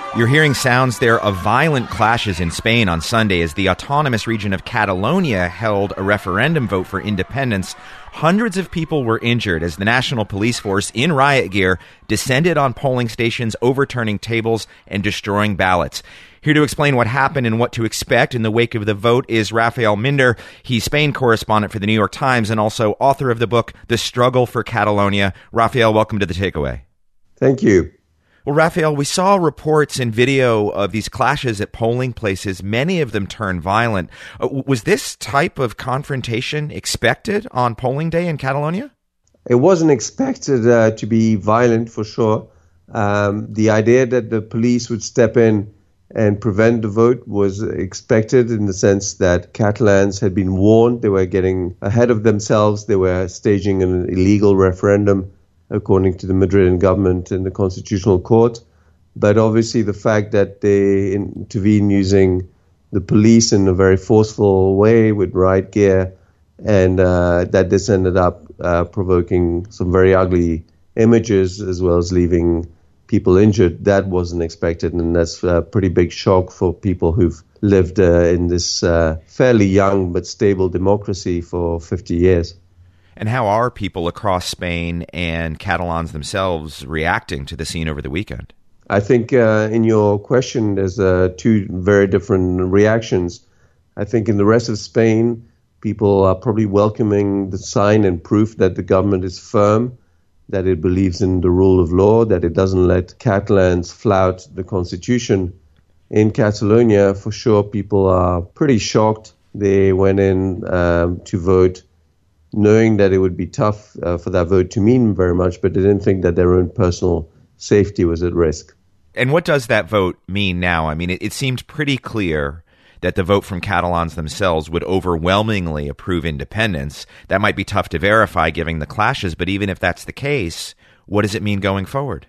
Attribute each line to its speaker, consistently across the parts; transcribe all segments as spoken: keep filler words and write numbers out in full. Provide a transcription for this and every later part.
Speaker 1: You're hearing sounds there of violent clashes in Spain on Sunday as the autonomous region of Catalonia held a referendum vote for independence. Hundreds of people were injured as the National Police Force, in riot gear, descended on polling stations, overturning tables and destroying ballots. Here to explain what happened and what to expect in the wake of the vote is Rafael Minder. He's Spain correspondent for the New York Times and also author of the book, The Struggle for Catalonia. Rafael, welcome to The Takeaway.
Speaker 2: Thank you.
Speaker 1: Well, Rafael, we saw reports and video of these clashes at polling places. Many of them turned violent. Uh, was this type of confrontation expected on polling day in Catalonia?
Speaker 2: It wasn't expected uh, to be violent, for sure. Um, the idea that the police would step in and prevent the vote was expected in the sense that Catalans had been warned. They were getting ahead of themselves. They were staging an illegal referendum, according to the Madrid government and the Constitutional Court. But obviously the fact that they intervene using the police in a very forceful way with riot gear, and uh, that this ended up uh, provoking some very ugly images as well as leaving people injured, that wasn't expected. And that's a pretty big shock for people who've lived uh, in this uh, fairly young but stable democracy for fifty years.
Speaker 1: And how are people across Spain and Catalans themselves reacting to the scene over the weekend?
Speaker 2: I think uh, in your question, there's uh, two very different reactions. I think in the rest of Spain, people are probably welcoming the sign and proof that the government is firm, that it believes in the rule of law, that it doesn't let Catalans flout the constitution. In Catalonia, for sure, people are pretty shocked. They went in um, to vote knowing that it would be tough uh, for that vote to mean very much, but they didn't think that their own personal safety was at risk.
Speaker 1: And what does that vote mean now? I mean, it, it seemed pretty clear that the vote from Catalans themselves would overwhelmingly approve independence. That might be tough to verify given the clashes, but even if that's the case, what does it mean going forward?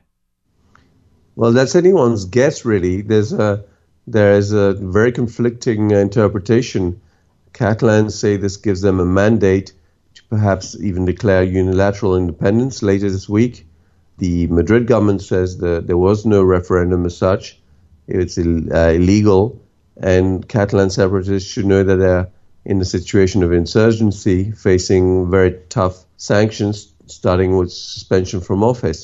Speaker 2: Well, that's anyone's guess, really. There's a, there is a very conflicting interpretation. Catalans say this gives them a mandate to perhaps even declare unilateral independence later this week. The Madrid government says that there was no referendum as such. It's Ill- uh, illegal, and Catalan separatists should know that they're in a situation of insurgency, facing very tough sanctions, starting with suspension from office.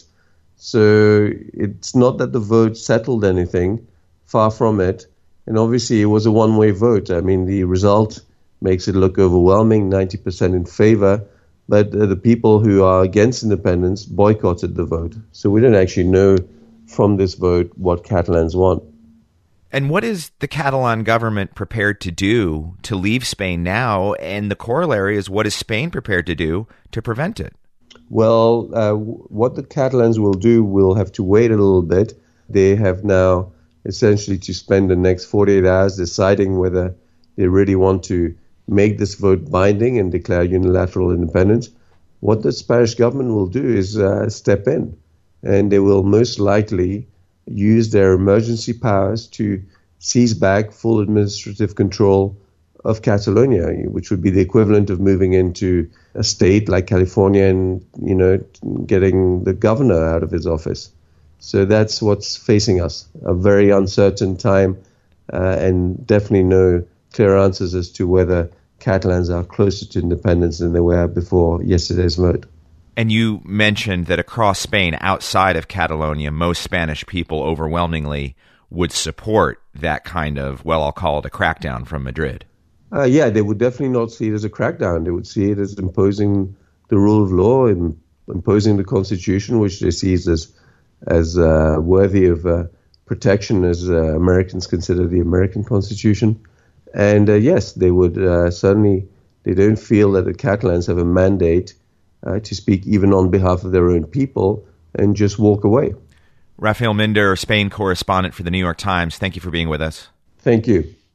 Speaker 2: So it's not that the vote settled anything, far from it. And obviously it was a one-way vote. I mean, the result makes it look overwhelming, ninety percent in favor, but uh, the people who are against independence boycotted the vote. So we don't actually know from this vote what Catalans want.
Speaker 1: And what is the Catalan government prepared to do to leave Spain now? And the corollary is, what is Spain prepared to do to prevent it?
Speaker 2: Well, uh, what the Catalans will do, we'll have to wait a little bit. They have now essentially to spend the next forty-eight hours deciding whether they really want to make this vote binding and declare unilateral independence. What the Spanish government will do is uh, step in, and they will most likely use their emergency powers to seize back full administrative control of Catalonia, which would be the equivalent of moving into a state like California and, you know, getting the governor out of his office. So that's what's facing us, a very uncertain time, uh, and definitely no clear answers as to whether Catalans are closer to independence than they were before yesterday's vote.
Speaker 1: And you mentioned that across Spain, outside of Catalonia, most Spanish people overwhelmingly would support that kind of, well, I'll call it a crackdown from Madrid.
Speaker 2: Uh, yeah, they would definitely not see it as a crackdown. They would see it as imposing the rule of law, and imposing the constitution, which they see as as uh, worthy of uh, protection as uh, Americans consider the American Constitution. And uh, yes, they would uh, certainly, they don't feel that the Catalans have a mandate uh, to speak even on behalf of their own people and just walk away.
Speaker 1: Rafael Minder, Spain correspondent for the New York Times, thank you for being with us.
Speaker 2: Thank you.